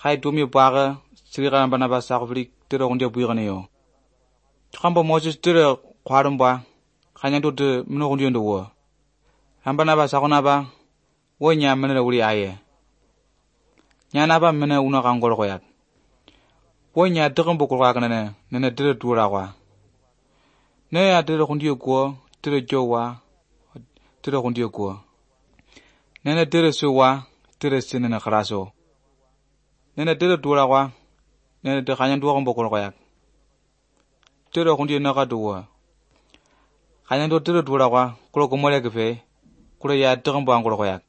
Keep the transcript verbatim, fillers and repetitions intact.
khai tumi baga siriga bana ba sakvlik tiro hundia buiganeyo chamba Moses tiro kwarumba khanya to de mno hundia ndo ambana ba sakona ba wonya mena uri aye nyana ba mena una kangol koyak wonya degem bokol ka kana nene tiro dura kwa ne ya tiro hundia ko tiro jowa tiro hundia ko nene tiro suwa tiro sinena kharaso nene tiro dura kwa nene de khanya ndo bokol koyak tiro hundia na ka duwa khanya ndo tiro dura kwa kulo ko mole ke fe kulo ya degem bangol koyak